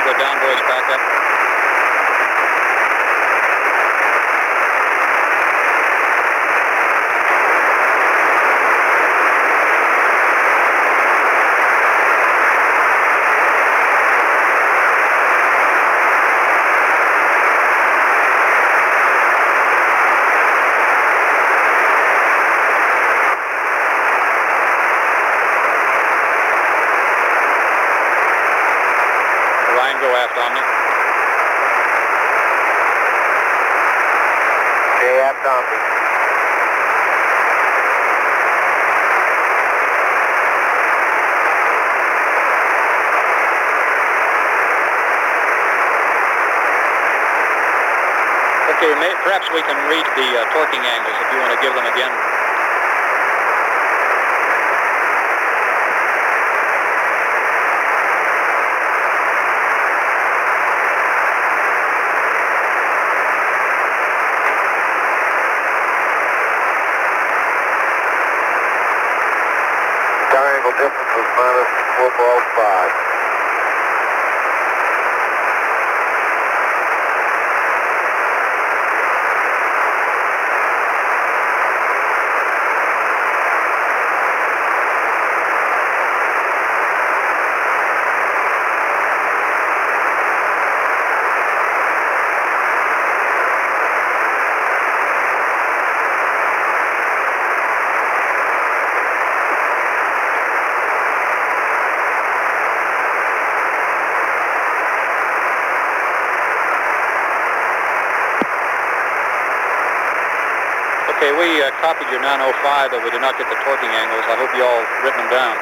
go down, boys, back up. Go aft Omni. Okay, aft Omni. Okay, perhaps we can read the torquing angles if you want to give them again. Difference was minus 4.5. Okay, we copied your 905, but we did not get the torquing angles. I hope you all written them down.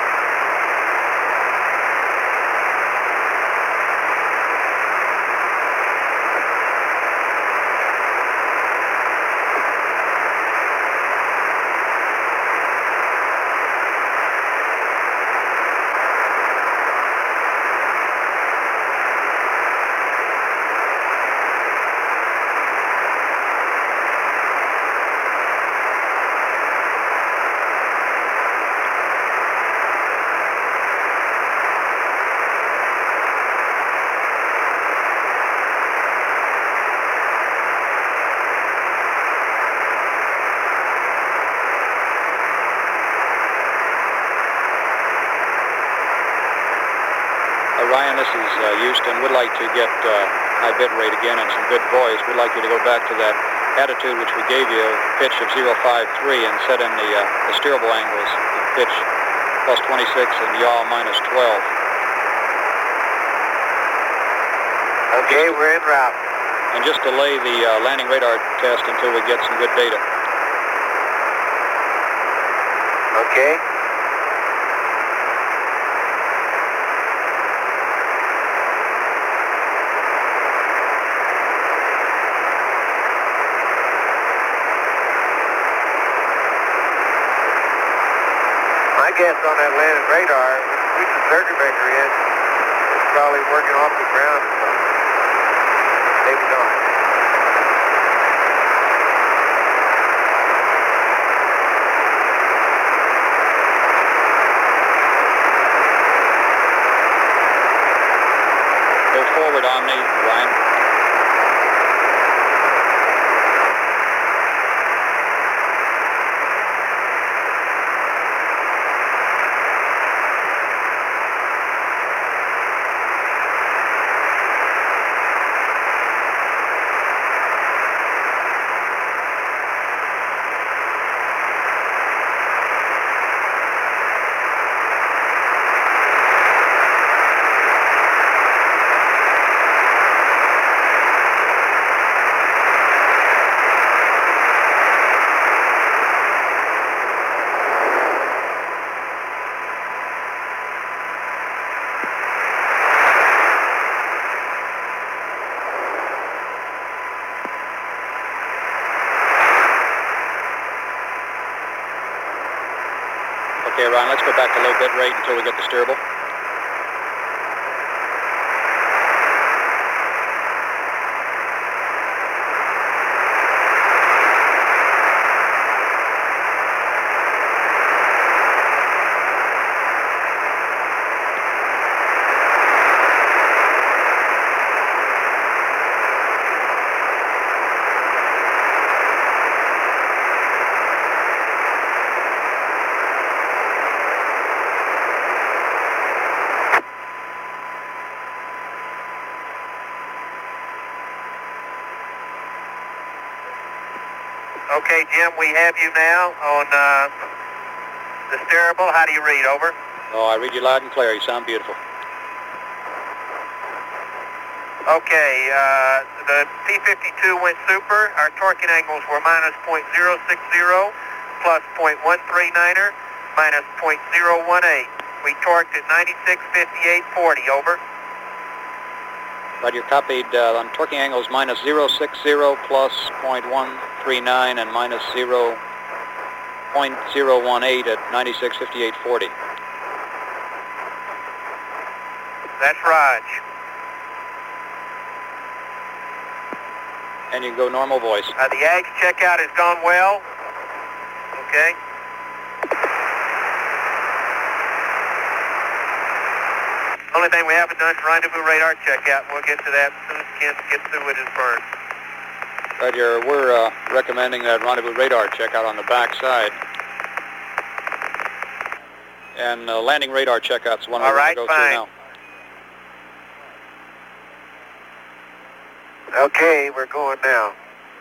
Ryan, this is Houston. Would like to get high bit rate again and some good voice. Would like you to go back to that attitude which we gave you, pitch of 053, and set in the steerable angles, the pitch plus 26 and yaw minus 12. Okay, we're en route. And just delay the landing radar test until we get some good data. Okay. My guess on that landing radar, we put the circuit breaker in, it's probably working off the ground or something. Maybe not. Go forward, Omni, Ryan. Okay, Ryan, let's go back to low bit rate until we get the steerable. Okay, Jim, we have you now on the steerable. How do you read? Over. Oh, I read you loud and clear. You sound beautiful. Okay, the P-52 went super. Our torquing angles were minus .060, plus .139er, minus .018. We torqued at 96.5840, over. Roger, copied on torquing angles minus 060 plus .139 and minus 0.018 at 96.5840. That's Raj. And you can go normal voice. The AGS checkout has gone well. Okay. Only thing we haven't done is rendezvous radar checkout. We'll get to that as soon as Ken gets through with his burn. Roger, we're recommending that rendezvous radar checkout on the back side. And landing radar checkout's one we want to go through now. Okay, we're going now.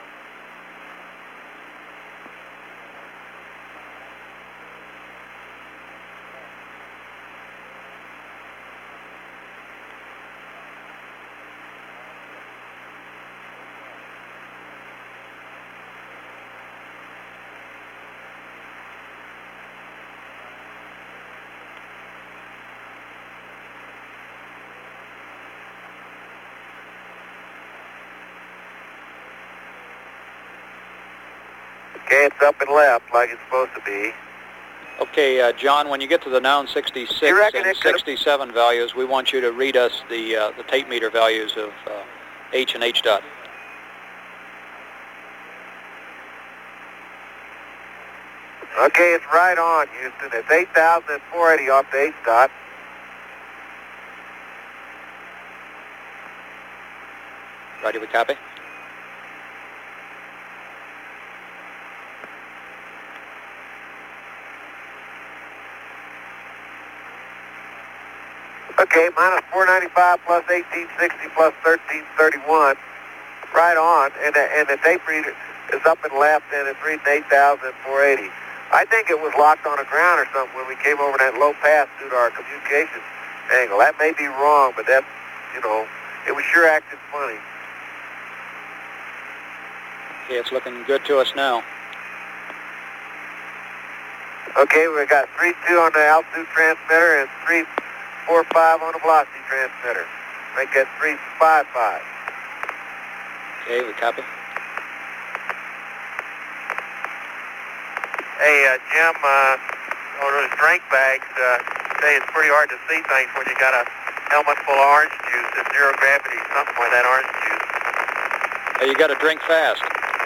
Okay, it's up and left like it's supposed to be. Okay, John, when you get to the noun 66 and 67 values, we want you to read us the tape meter values of H and H dot. Okay, it's right on, Houston. It's 8,480 off the H dot. Roger, we copy. Okay, minus 495 plus 1860 plus 1331. Right on, and the tape reader is up and left, and it's reading 8,480. I think it was locked on the ground or something when we came over that low pass due to our communication angle. That may be wrong, but that's, you know, it was sure acting funny. Okay, it's looking good to us now. Okay, we got 3-2 on the altitude transmitter and 3-4-5 on the velocity transmitter. Make that 3-5-5. Okay, we copy. Hey, Jim, on those drink bags, say it's pretty hard to see things when you got a helmet full of orange juice. It's zero gravity, something like that orange juice. Hey, you got to drink fast.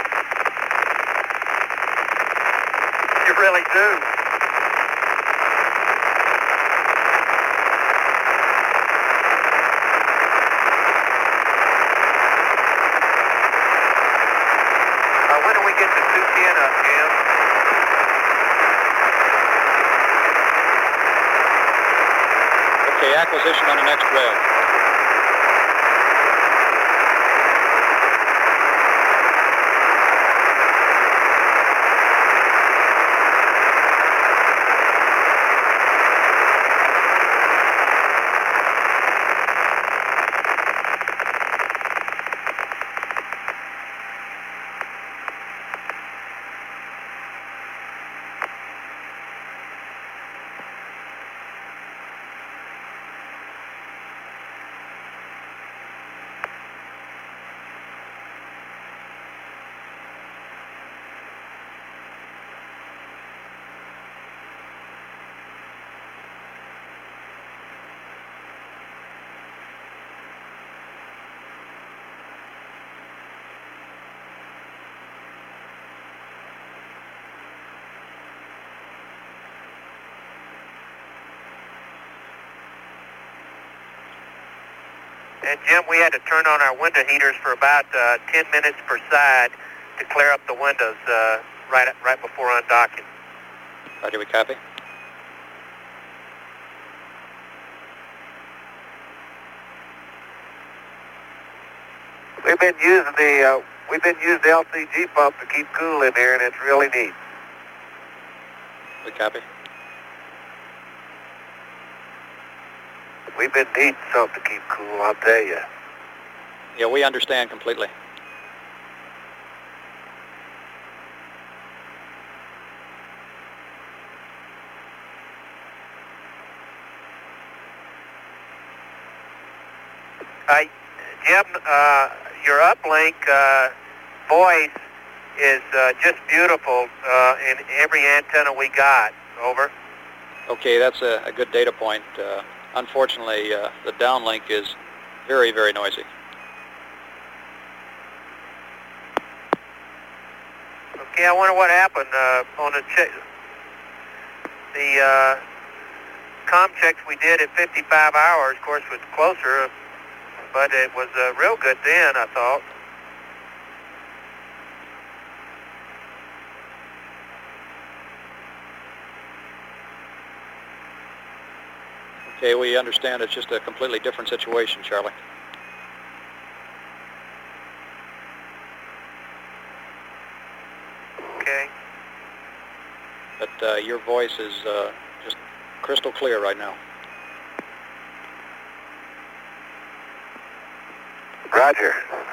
You really do. When do we get to 210 up, Jim? Okay, acquisition on the next rail. And Jim, we had to turn on our window heaters for about 10 minutes per side to clear up the windows right before undocking. Roger, we copy. We've been using the We've been using the LCG pump to keep cool in there, and it's really neat. We copy. We've been needing something to keep cool, I'll tell you. Yeah, we understand completely. Jim, your uplink voice is just beautiful in every antenna we got. Over. Okay, that's a good data point. Unfortunately, the downlink is very, very noisy. Okay, I wonder what happened on the comm checks we did at 55 hours. Of course, was closer, but it was real good then, I thought. Okay, we understand it's just a completely different situation, Charlie. Okay. But your voice is just crystal clear right now. Roger.